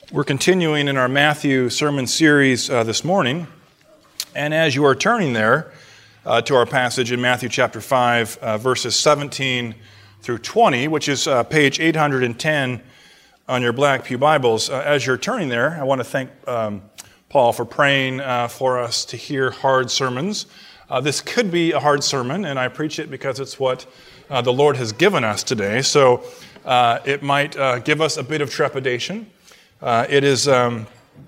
We're continuing in our Matthew sermon series this morning, and as you are turning there to our passage in Matthew chapter 5, verses 17 through 20, which is page 810 on your Black Pew Bibles, as you're turning there, I want to thank Paul for praying for us to hear hard sermons. This could be a hard sermon, and I preach it because it's what the Lord has given us today, so it might give us a bit of trepidation. It is one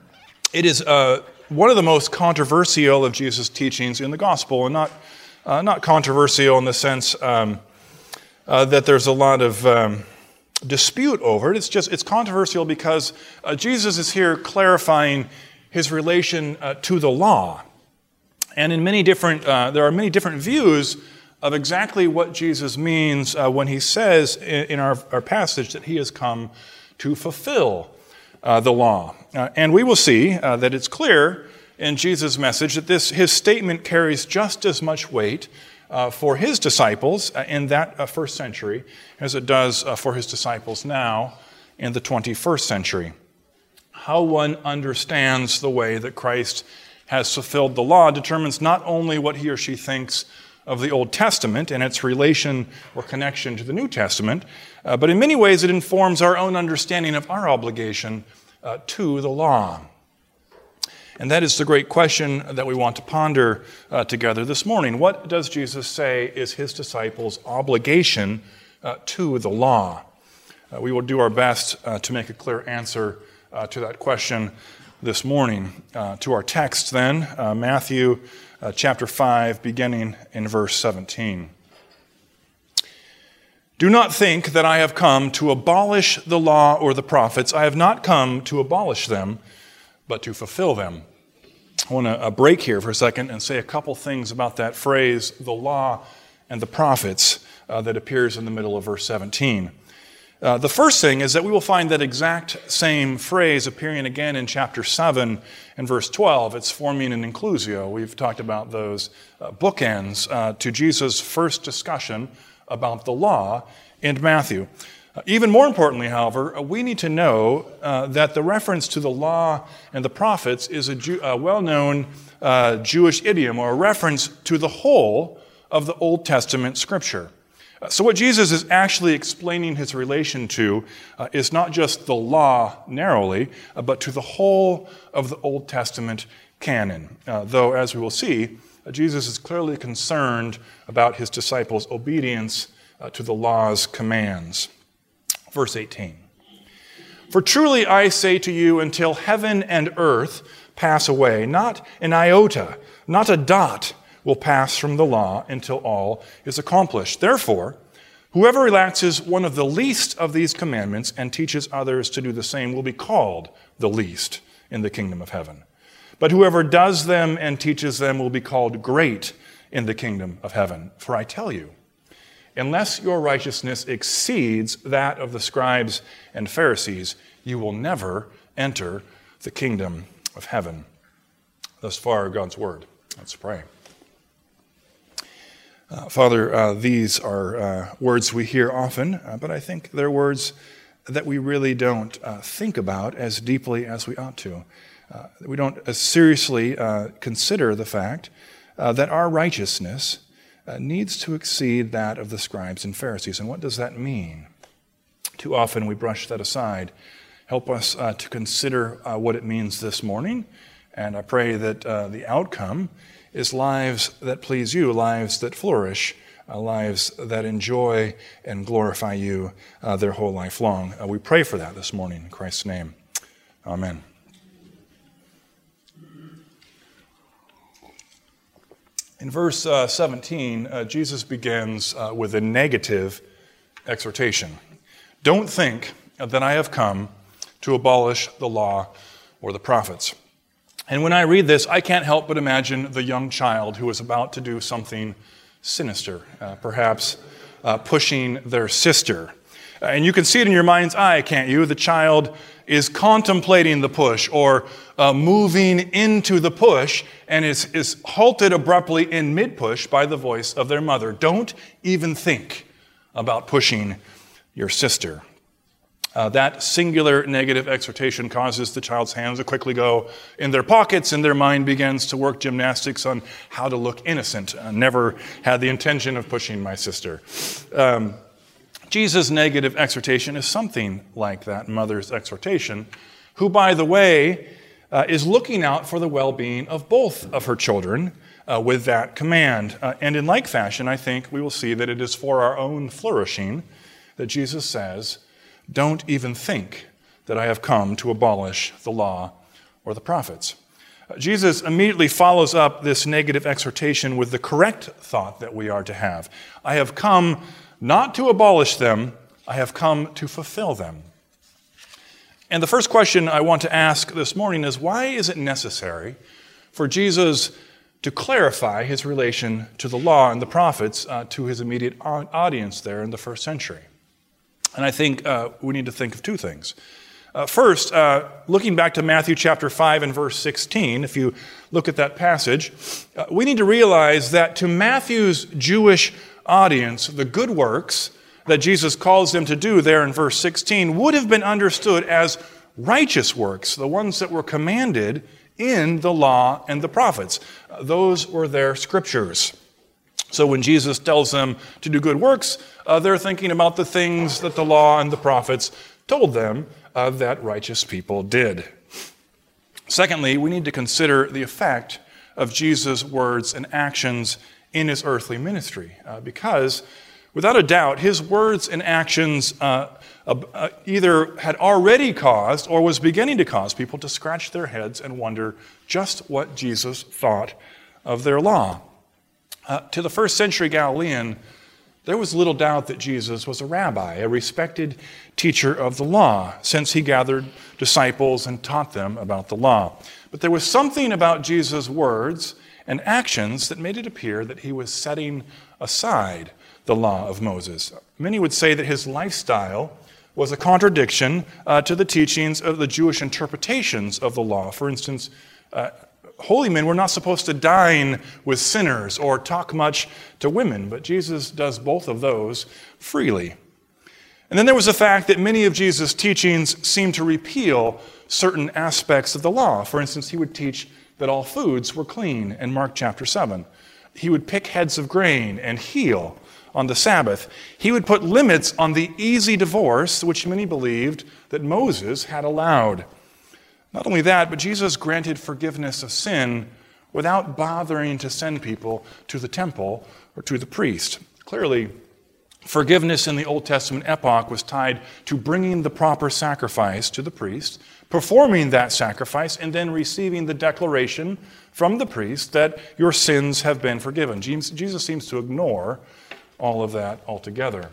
of the most controversial of Jesus' teachings in the gospel, and not controversial in the sense that there's a lot of dispute over it. It's controversial because Jesus is here clarifying his relation to the law, and in there are many different views of exactly what Jesus means when he says in our passage that he has come to fulfill the law. And we will see that it's clear in Jesus' message that his statement carries just as much weight for his disciples in that first century as it does for his disciples now in the 21st century. How one understands the way that Christ has fulfilled the law determines not only what he or she thinks of the Old Testament and its relation or connection to the New Testament, but in many ways it informs our own understanding of our obligation to the law. And that is the great question that we want to ponder together this morning. What does Jesus say is his disciples' obligation to the law? We will do our best to make a clear answer to that question this morning. To our text then, Matthew chapter 5, beginning in verse 17. Do not think that I have come to abolish the law or the prophets. I have not come to abolish them, but to fulfill them. I want to break here for a second and say a couple things about that phrase, the law and the prophets, that appears in the middle of verse 17. The first thing is that we will find that exact same phrase appearing again in chapter 7 and verse 12. It's forming an inclusio. We've talked about those bookends to Jesus' first discussion about the law in Matthew. Even more importantly, however, we need to know that the reference to the law and the prophets is a well-known Jewish idiom, or a reference to the whole of the Old Testament Scripture. So what Jesus is actually explaining his relation to is not just the law narrowly, but to the whole of the Old Testament canon. Though, as we will see, Jesus is clearly concerned about his disciples' obedience to the law's commands. Verse 18. For truly I say to you, until heaven and earth pass away, not an iota, not a dot will pass from the law until all is accomplished. Therefore, whoever relaxes one of the least of these commandments and teaches others to do the same will be called the least in the kingdom of heaven. But whoever does them and teaches them will be called great in the kingdom of heaven. For I tell you, unless your righteousness exceeds that of the scribes and Pharisees, you will never enter the kingdom of heaven. Thus far, God's word. Let's pray. Father, these are words we hear often, but I think they're words that we really don't think about as deeply as we ought to. We don't seriously consider the fact that our righteousness needs to exceed that of the scribes and Pharisees. And what does that mean? Too often we brush that aside. Help us to consider what it means this morning, and I pray that the outcome is lives that please you, lives that flourish, lives that enjoy and glorify you their whole life long. We pray for that this morning in Christ's name. Amen. In verse 17, Jesus begins with a negative exhortation. Don't think that I have come to abolish the law or the prophets. And when I read this, I can't help but imagine the young child who is about to do something sinister, perhaps pushing their sister. And you can see it in your mind's eye, can't you? The child is contemplating the push or moving into the push and is halted abruptly in mid-push by the voice of their mother. Don't even think about pushing your sister. That singular negative exhortation causes the child's hands to quickly go in their pockets, and their mind begins to work gymnastics on how to look innocent. I never had the intention of pushing my sister. Jesus' negative exhortation is something like that mother's exhortation, who, by the way, is looking out for the well-being of both of her children with that command. And in like fashion, I think we will see that it is for our own flourishing that Jesus says, "Don't even think that I have come to abolish the law or the prophets." Jesus immediately follows up this negative exhortation with the correct thought that we are to have. I have come not to abolish them, I have come to fulfill them. And the first question I want to ask this morning is, why is it necessary for Jesus to clarify his relation to the law and the prophets to his immediate audience there in the first century? And I think we need to think of two things. First, looking back to Matthew chapter 5 and verse 16, if you look at that passage, we need to realize that to Matthew's Jewish audience, the good works that Jesus calls them to do there in verse 16 would have been understood as righteous works, the ones that were commanded in the law and the prophets. Those were their scriptures. So when Jesus tells them to do good works, they're thinking about the things that the law and the prophets told them that righteous people did. Secondly, we need to consider the effect of Jesus' words and actions in his earthly ministry, because without a doubt, his words and actions either had already caused or was beginning to cause people to scratch their heads and wonder just what Jesus thought of their law. To the first century Galilean, there was little doubt that Jesus was a rabbi, a respected teacher of the law, since he gathered disciples and taught them about the law. But there was something about Jesus' words and actions that made it appear that he was setting aside the law of Moses. Many would say that his lifestyle was a contradiction to the teachings of the Jewish interpretations of the law. For instance, holy men were not supposed to dine with sinners or talk much to women, but Jesus does both of those freely. And then there was the fact that many of Jesus' teachings seemed to repeal certain aspects of the law. For instance, he would teach that all foods were clean in Mark chapter 7. He would pick heads of grain and heal on the Sabbath. He would put limits on the easy divorce, which many believed that Moses had allowed. Not only that, but Jesus granted forgiveness of sin without bothering to send people to the temple or to the priest. Clearly, forgiveness in the Old Testament epoch was tied to bringing the proper sacrifice to the priest, performing that sacrifice, and then receiving the declaration from the priest that your sins have been forgiven. Jesus seems to ignore all of that altogether.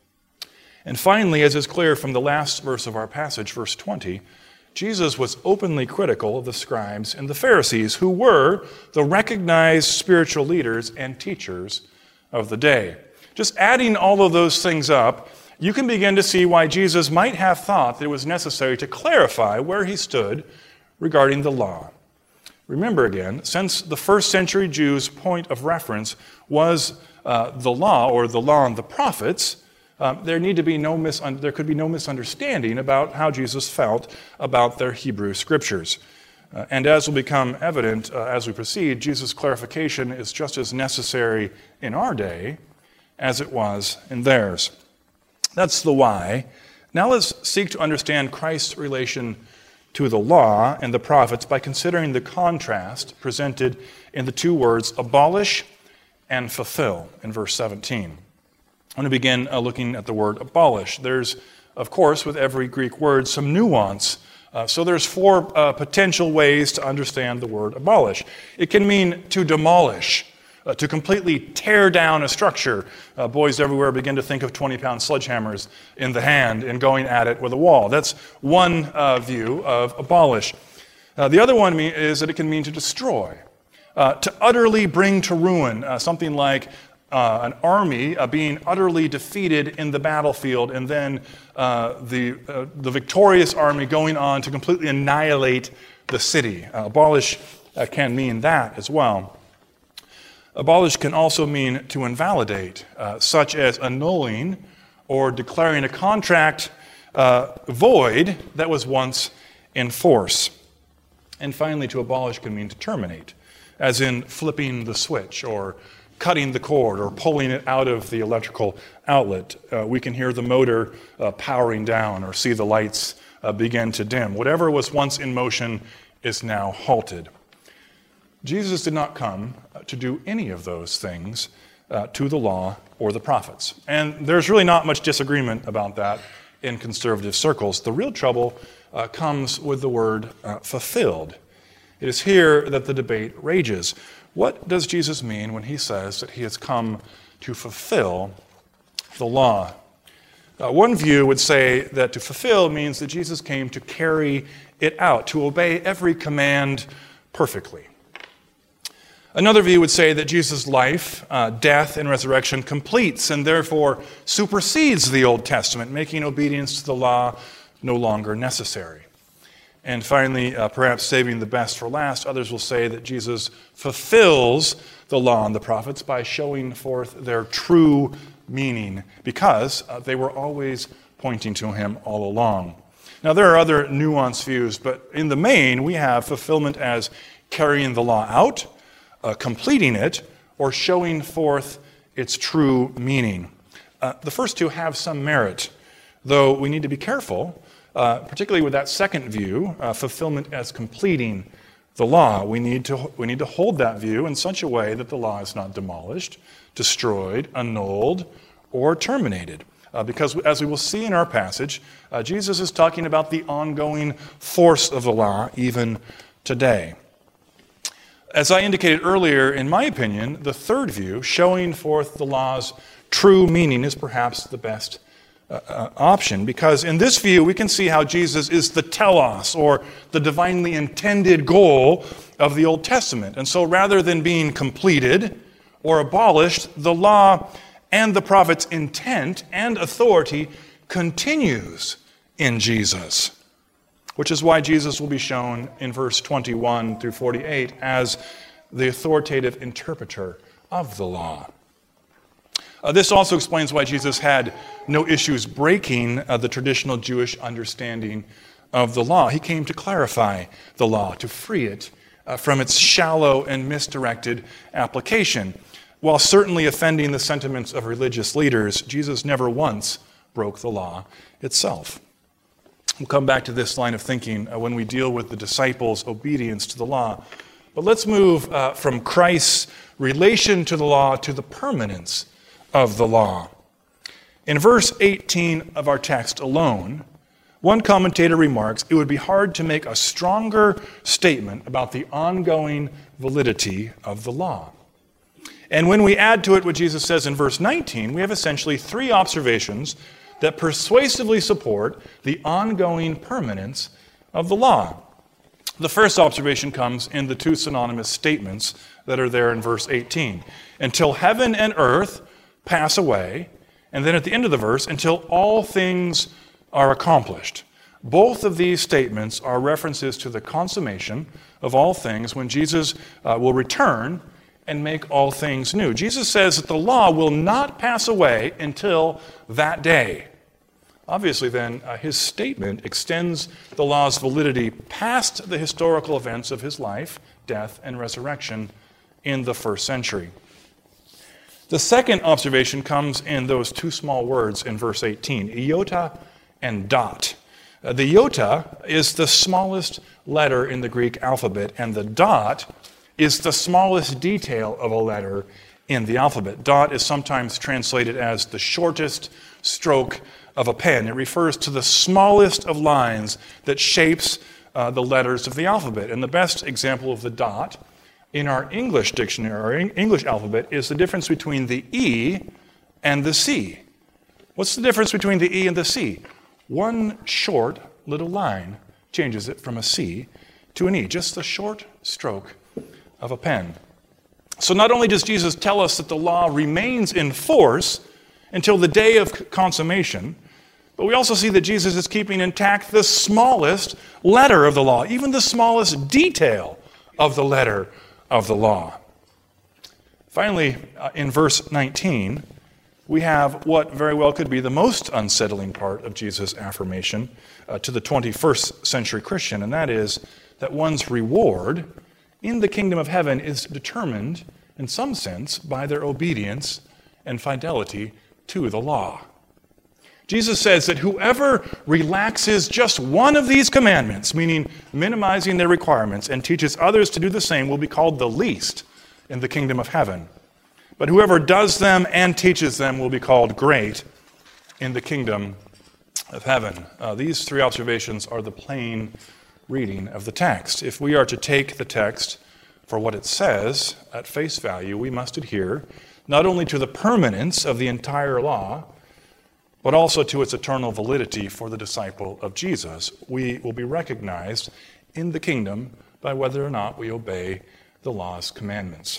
And finally, as is clear from the last verse of our passage, verse 20, Jesus was openly critical of the scribes and the Pharisees, who were the recognized spiritual leaders and teachers of the day. Just adding all of those things up, you can begin to see why Jesus might have thought that it was necessary to clarify where he stood regarding the law. Remember again, since the first century Jews' point of reference was the law, or the law and the prophets, there could be no misunderstanding about how Jesus felt about their Hebrew scriptures. And as will become evident as we proceed, Jesus' clarification is just as necessary in our day as it was in theirs. That's the why. Now let's seek to understand Christ's relation to the law and the prophets by considering the contrast presented in the two words abolish and fulfill in verse 17. I'm going to begin looking at the word abolish. There's, of course, with every Greek word, some nuance. So there's four potential ways to understand the word abolish. It can mean to demolish, to completely tear down a structure. Boys everywhere begin to think of 20-pound sledgehammers in the hand and going at it with a wall. That's one view of abolish. The other one is that it can mean to destroy, to utterly bring to ruin, something like an army being utterly defeated in the battlefield, and then the victorious army going on to completely annihilate the city. Abolish can mean that as well. Abolish can also mean to invalidate, such as annulling or declaring a contract void that was once in force. And finally, to abolish can mean to terminate, as in flipping the switch or cutting the cord or pulling it out of the electrical outlet. We can hear the motor powering down or see the lights begin to dim. Whatever was once in motion is now halted. Jesus did not come to do any of those things to the law or the prophets. And there's really not much disagreement about that in conservative circles. The real trouble comes with the word fulfilled. It is here that the debate rages. What does Jesus mean when he says that he has come to fulfill the law? One view would say that to fulfill means that Jesus came to carry it out, to obey every command perfectly. Another view would say that Jesus' life, death, and resurrection completes and therefore supersedes the Old Testament, making obedience to the law no longer necessary. And finally, perhaps saving the best for last, others will say that Jesus fulfills the law and the prophets by showing forth their true meaning, because they were always pointing to him all along. Now, there are other nuanced views, but in the main, we have fulfillment as carrying the law out, completing it, or showing forth its true meaning. The first two have some merit, though we need to be careful, particularly with that second view, fulfillment as completing the law. We need to hold that view in such a way that the law is not demolished, destroyed, annulled, or terminated. Because as we will see in our passage, Jesus is talking about the ongoing force of the law even today. As I indicated earlier, in my opinion, the third view, showing forth the law's true meaning, is perhaps the best option, because in this view we can see how Jesus is the telos, or the divinely intended goal of the Old Testament. And so rather than being completed or abolished, the law and the prophet's intent and authority continues in Jesus, which is why Jesus will be shown in verse 21 through 48 as the authoritative interpreter of the law. This also explains why Jesus had no issues breaking the traditional Jewish understanding of the law. He came to clarify the law, to free it from its shallow and misdirected application. While certainly offending the sentiments of religious leaders, Jesus never once broke the law itself. We'll come back to this line of thinking when we deal with the disciples' obedience to the law. But let's move from Christ's relation to the law to the permanence of the law. In verse 18 of our text alone, one commentator remarks, it would be hard to make a stronger statement about the ongoing validity of the law. And when we add to it what Jesus says in verse 19, we have essentially three observations that persuasively support the ongoing permanence of the law. The first observation comes in the two synonymous statements that are there in verse 18. Until heaven and earth pass away, and then at the end of the verse, until all things are accomplished. Both of these statements are references to the consummation of all things when Jesus will return and make all things new. Jesus says that the law will not pass away until that day. Obviously, then, his statement extends the law's validity past the historical events of his life, death, and resurrection in the first century. The second observation comes in those two small words in verse 18, iota and dot. The iota is the smallest letter in the Greek alphabet, and the dot is the smallest detail of a letter in the alphabet. Dot is sometimes translated as the shortest stroke of a pen. It refers to the smallest of lines that shapes the letters of the alphabet. And the best example of the dot in our English dictionary, English alphabet, is the difference between the E and the C. What's the difference between the E and the C? One short little line changes it from a C to an E, just a short stroke of a pen. So not only does Jesus tell us that the law remains in force until the day of consummation, but we also see that Jesus is keeping intact the smallest letter of the law, even the smallest detail of the letter of the law. Finally, in verse 19, we have what very well could be the most unsettling part of Jesus' affirmation to the 21st century Christian, and that is that one's reward in the kingdom of heaven is determined, in some sense, by their obedience and fidelity to the law. Jesus says that whoever relaxes just one of these commandments, meaning minimizing their requirements, and teaches others to do the same will be called the least in the kingdom of heaven. But whoever does them and teaches them will be called great in the kingdom of heaven. These three observations are the plain reading of the text. If we are to take the text for what it says at face value, we must adhere not only to the permanence of the entire law, but also to its eternal validity for the disciple of Jesus. We will be recognized in the kingdom by whether or not we obey the law's commandments.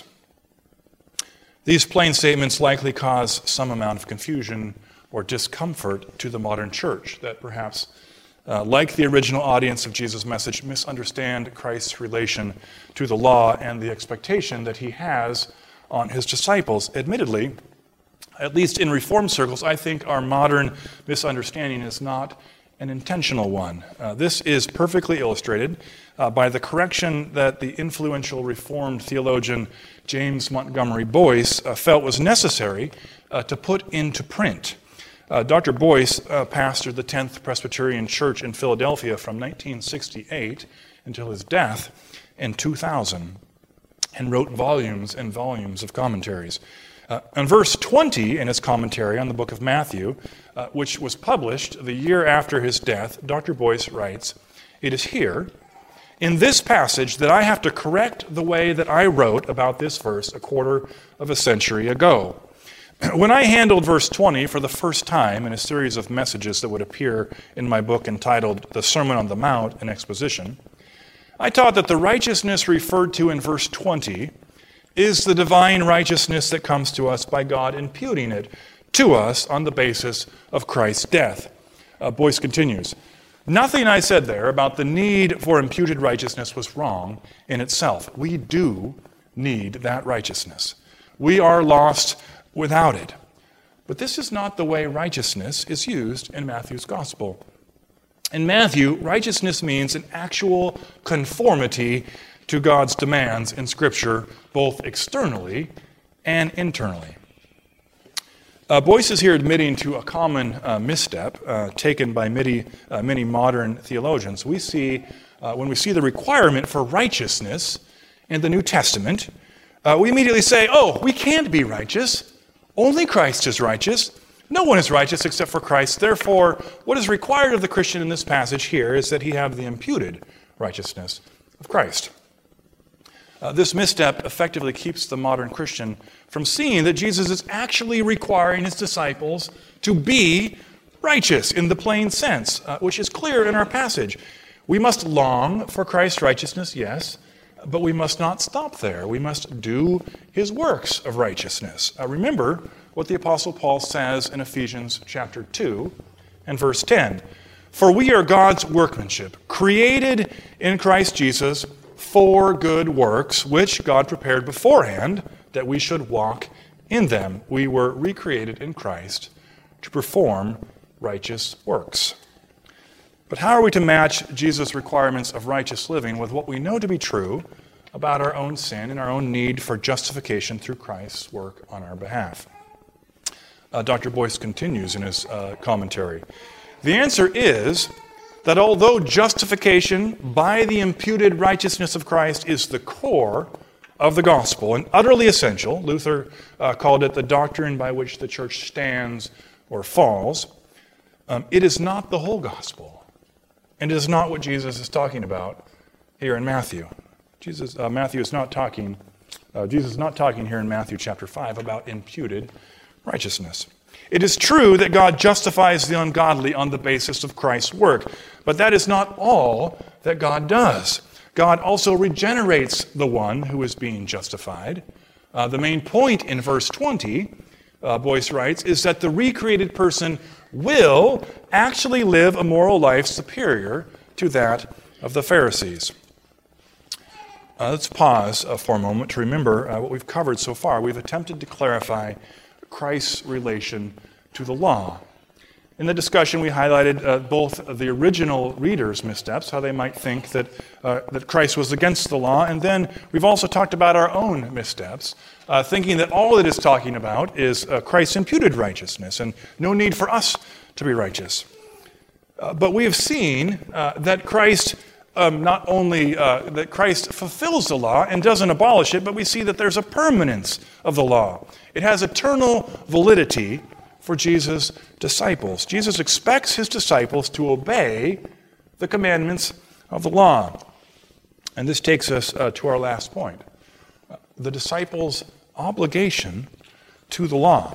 These plain statements likely cause some amount of confusion or discomfort to the modern church that perhaps, like the original audience of Jesus' message, misunderstand Christ's relation to the law and the expectation that he has on his disciples. Admittedly, at least in Reformed circles, I think our modern misunderstanding is not an intentional one. This is perfectly illustrated by the correction that the influential Reformed theologian James Montgomery Boyce felt was necessary to put into print. Dr. Boyce pastored the 10th Presbyterian Church in Philadelphia from 1968 until his death in 2000 and wrote volumes and volumes of commentaries. In verse 20 in his commentary on the book of Matthew, which was published the year after his death, Dr. Boyce writes, "It is here, in this passage, that I have to correct the way that I wrote about this verse a quarter of a century ago. When I handled verse 20 for the first time in a series of messages that would appear in my book entitled The Sermon on the Mount, an Exposition, I taught that the righteousness referred to in verse 20 is the divine righteousness that comes to us by God imputing it to us on the basis of Christ's death." Boyce continues, "Nothing I said there about the need for imputed righteousness was wrong in itself. We do need that righteousness. We are lost without it. But this is not the way righteousness is used in Matthew's gospel. In Matthew, righteousness means an actual conformity to God's demands in Scripture, both externally and internally." Boyce is here admitting to a common misstep taken by many modern theologians. When we see the requirement for righteousness in the New Testament, we immediately say, oh, we can't be righteous. Only Christ is righteous. No one is righteous except for Christ. Therefore, what is required of the Christian in this passage here is that he have the imputed righteousness of Christ. This misstep effectively keeps the modern Christian from seeing that Jesus is actually requiring his disciples to be righteous in the plain sense, which is clear in our passage. We must long for Christ's righteousness, yes, but we must not stop there. We must do his works of righteousness. Remember what the Apostle Paul says in Ephesians chapter 2 and verse 10. "For we are God's workmanship, created in Christ Jesus for good works, which God prepared beforehand that we should walk in them." We were recreated in Christ to perform righteous works. But how are we to match Jesus' requirements of righteous living with what we know to be true about our own sin and our own need for justification through Christ's work on our behalf? Dr. Boyce continues in his commentary. The answer is that although justification by the imputed righteousness of Christ is the core of the gospel and utterly essential, Luther called it the doctrine by which the church stands or falls, it is not the whole gospel. And it is not what Jesus is talking about here in Matthew. Jesus is not talking here in Matthew chapter 5 about imputed righteousness. It is true that God justifies the ungodly on the basis of Christ's work, but that is not all that God does. God also regenerates the one who is being justified. The main point in verse 20, Boyce writes, is that the recreated person will actually live a moral life superior to that of the Pharisees. Let's pause for a moment to remember what we've covered so far. We've attempted to clarify Christ's relation to the law. In the discussion, we highlighted both the original readers' missteps, how they might think that Christ was against the law, and then we've also talked about our own missteps, thinking that all it is talking about is Christ's imputed righteousness and no need for us to be righteous. But we have seen that Christ not only that Christ fulfills the law and doesn't abolish it, but we see that there's a permanence of the law. It has eternal validity for Jesus' disciples. Jesus expects his disciples to obey the commandments of the law. And this takes us to our last point, the disciples' obligation to the law.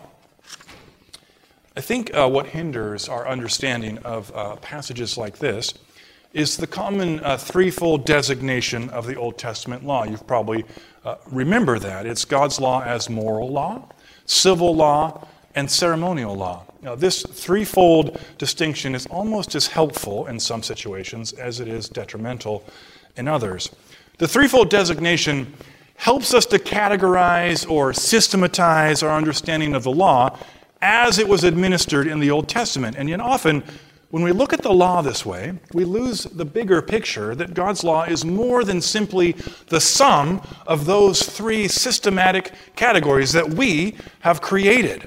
I think what hinders our understanding of passages like this is the common threefold designation of the Old Testament law. You've probably remember that. It's God's law as moral law, civil law, and ceremonial law. Now, this threefold distinction is almost as helpful in some situations as it is detrimental in others. The threefold designation helps us to categorize or systematize our understanding of the law as it was administered in the Old Testament. And yet often, when we look at the law this way, we lose the bigger picture that God's law is more than simply the sum of those three systematic categories that we have created.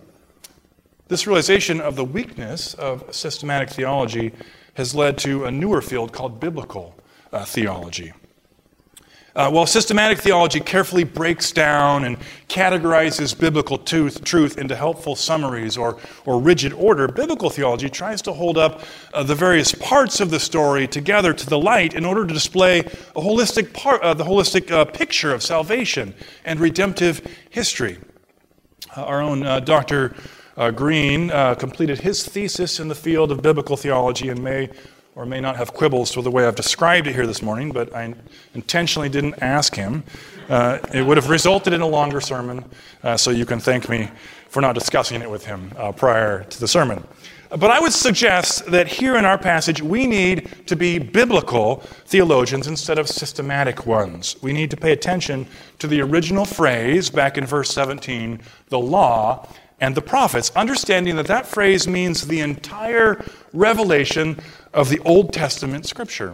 This realization of the weakness of systematic theology has led to a newer field called biblical theology. While systematic theology carefully breaks down and categorizes biblical truth into helpful summaries or rigid order, biblical theology tries to hold up the various parts of the story together to the light in order to display a holistic picture of salvation and redemptive history. Our own Dr. Green completed his thesis in the field of biblical theology and may or may not have quibbles with the way I've described it here this morning, but I intentionally didn't ask him. It would have resulted in a longer sermon, so you can thank me for not discussing it with him prior to the sermon. But I would suggest that here in our passage, we need to be biblical theologians instead of systematic ones. We need to pay attention to the original phrase back in verse 17, the law and the prophets, understanding that that phrase means the entire revelation of the Old Testament Scripture.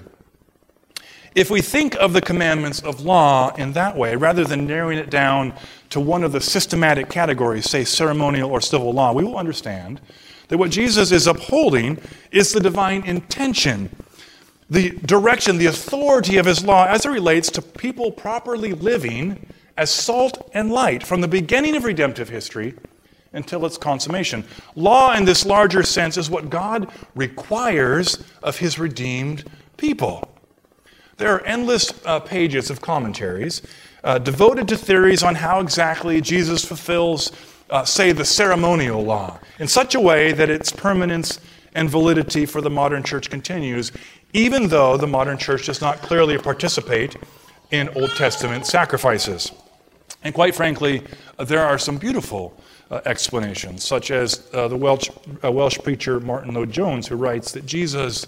If we think of the commandments of law in that way, rather than narrowing it down to one of the systematic categories, say ceremonial or civil law, we will understand that what Jesus is upholding is the divine intention, the direction, the authority of his law as it relates to people properly living as salt and light from the beginning of redemptive history until its consummation. Law in this larger sense is what God requires of his redeemed people. There are endless pages of commentaries devoted to theories on how exactly Jesus fulfills, say, the ceremonial law in such a way that its permanence and validity for the modern church continues, even though the modern church does not clearly participate in Old Testament sacrifices. And quite frankly, there are some beautiful explanations, such as the Welsh preacher Martin Lloyd-Jones, who writes that Jesus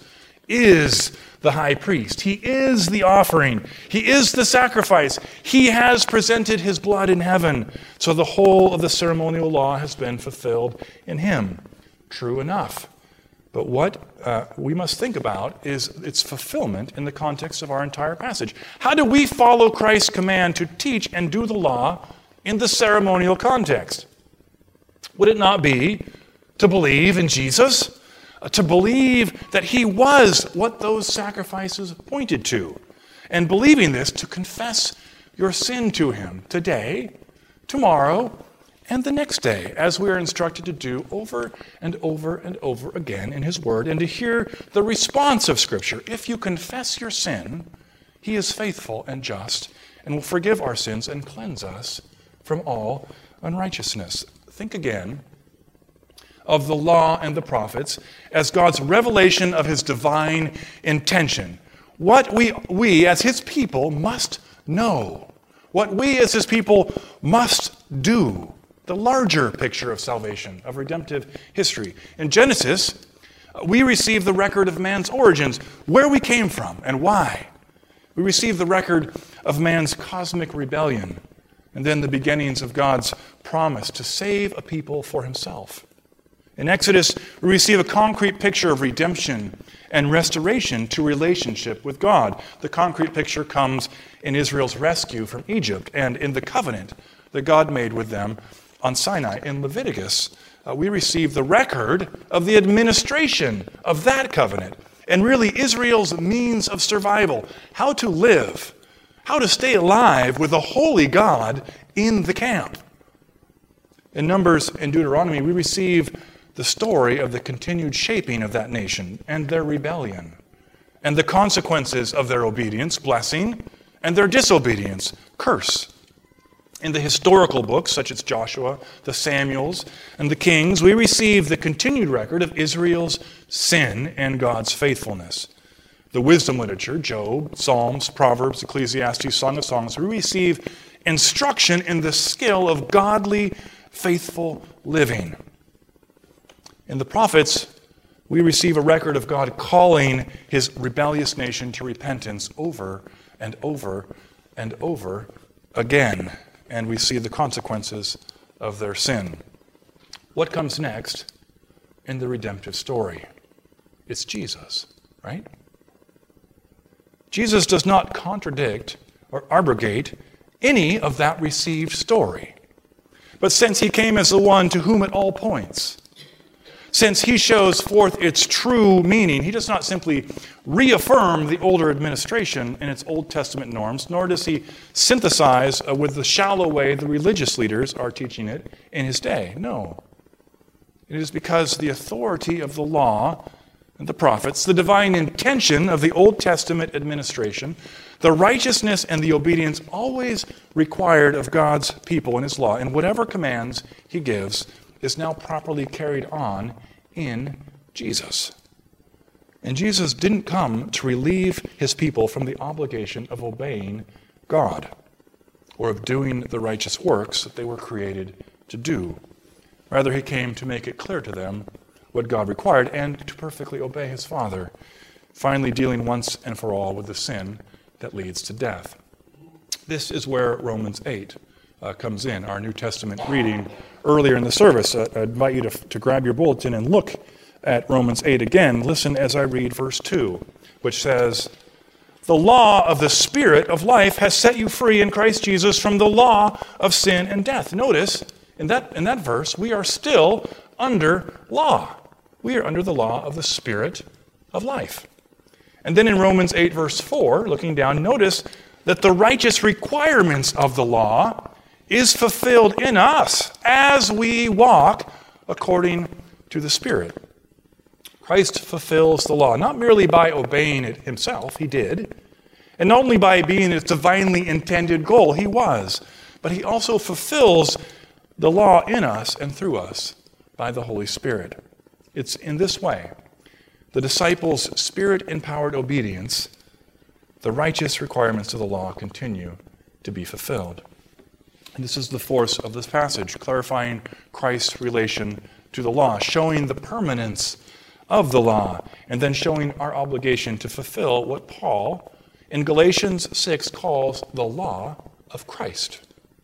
is the high priest. He is the offering. He is the sacrifice. He has presented his blood in heaven. So the whole of the ceremonial law has been fulfilled in him. True enough. But what we must think about is its fulfillment in the context of our entire passage. How do we follow Christ's command to teach and do the law in the ceremonial context? Would it not be to believe in Jesus? To believe that he was what those sacrifices pointed to. And believing this, to confess your sin to him today, tomorrow, and the next day, as we are instructed to do over and over and over again in his word, and to hear the response of Scripture. If you confess your sin, he is faithful and just and will forgive our sins and cleanse us from all unrighteousness. Think again of the law and the prophets as God's revelation of his divine intention. What we as his people must know. What we as his people must do. The larger picture of salvation, of redemptive history. In Genesis, we receive the record of man's origins, where we came from and why. We receive the record of man's cosmic rebellion, and then the beginnings of God's promise to save a people for himself. In Exodus, we receive a concrete picture of redemption and restoration to relationship with God. The concrete picture comes in Israel's rescue from Egypt and in the covenant that God made with them on Sinai. In Leviticus, we receive the record of the administration of that covenant and really Israel's means of survival, how to live, how to stay alive with a holy God in the camp. In Numbers and Deuteronomy, we receive the story of the continued shaping of that nation and their rebellion, and the consequences of their obedience, blessing, and their disobedience, curse. In the historical books, such as Joshua, the Samuels, and the Kings, we receive the continued record of Israel's sin and God's faithfulness. The wisdom literature, Job, Psalms, Proverbs, Ecclesiastes, Song of Songs, we receive instruction in the skill of godly, faithful living. In the prophets, we receive a record of God calling his rebellious nation to repentance over and over and over again. And we see the consequences of their sin. What comes next in the redemptive story? It's Jesus, right? Jesus does not contradict or abrogate any of that received story. But since he came as the one to whom it all points, since he shows forth its true meaning, he does not simply reaffirm the older administration and its Old Testament norms, nor does he synthesize with the shallow way the religious leaders are teaching it in his day. No. It is because the authority of the law and the prophets, the divine intention of the Old Testament administration, the righteousness and the obedience always required of God's people in his law, and whatever commands he gives, is now properly carried on in Jesus. And Jesus didn't come to relieve his people from the obligation of obeying God or of doing the righteous works that they were created to do. Rather, he came to make it clear to them what God required and to perfectly obey his Father, finally dealing once and for all with the sin that leads to death. This is where Romans 8 comes in, our New Testament reading earlier in the service. I invite you to grab your bulletin and look at Romans 8 again. Listen as I read verse 2, which says, "The law of the Spirit of life has set you free in Christ Jesus from the law of sin and death." Notice, in that verse, we are still under law. We are under the law of the Spirit of life. And then in Romans 8, verse 4, looking down, notice that the righteous requirements of the law is fulfilled in us as we walk according to the Spirit. Christ fulfills the law, not merely by obeying it himself, he did, and not only by being its divinely intended goal, he was, but he also fulfills the law in us and through us by the Holy Spirit. It's in this way, the disciples' Spirit-empowered obedience, the righteous requirements of the law continue to be fulfilled. And this is the force of this passage, clarifying Christ's relation to the law, showing the permanence of the law, and then showing our obligation to fulfill what Paul in Galatians 6 calls the law of Christ.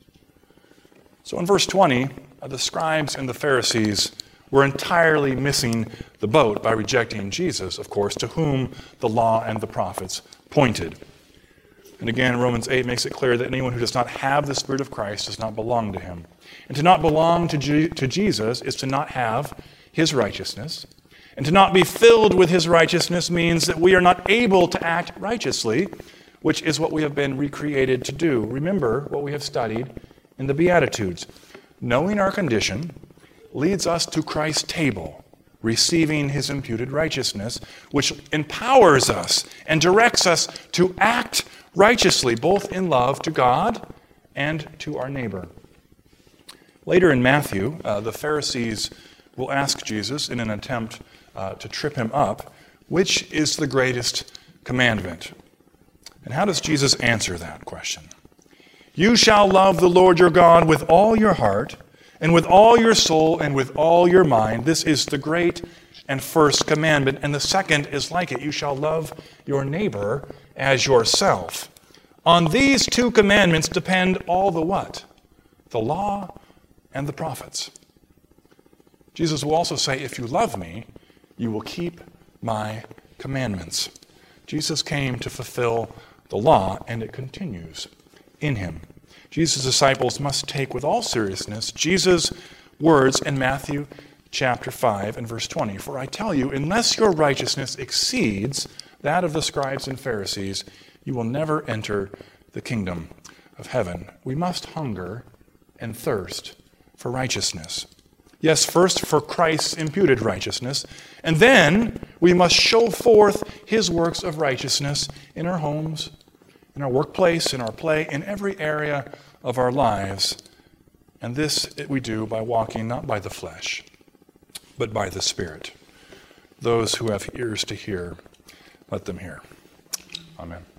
So in verse 20, the scribes and the Pharisees were entirely missing the boat by rejecting Jesus, of course, to whom the law and the prophets pointed. And again, Romans 8 makes it clear that anyone who does not have the Spirit of Christ does not belong to him. And to not belong to Jesus is to not have his righteousness. And to not be filled with his righteousness means that we are not able to act righteously, which is what we have been recreated to do. Remember what we have studied in the Beatitudes. Knowing our condition leads us to Christ's table, receiving his imputed righteousness, which empowers us and directs us to act righteously, both in love to God and to our neighbor. Later in Matthew, the Pharisees will ask Jesus in an attempt to trip him up, which is the greatest commandment? And how does Jesus answer that question? "You shall love the Lord your God with all your heart, and with all your soul, and with all your mind. This is the great and first commandment. And the second is like it. You shall love your neighbor as yourself. On these two commandments depend all the what? the law and the prophets. Jesus will also say, if you love me, you will keep my commandments. Jesus came to fulfill the law, and it continues in him. Jesus' disciples must take with all seriousness Jesus' words in Matthew chapter 5 and verse 20. For I tell you, unless your righteousness exceeds that of the scribes and Pharisees, you will never enter the kingdom of heaven. We must hunger and thirst for righteousness. Yes, first for Christ's imputed righteousness, and then we must show forth his works of righteousness in our homes, in our workplace, in our play, in every area of our lives. And this we do by walking not by the flesh, but by the Spirit. Those who have ears to hear, let them hear. Amen.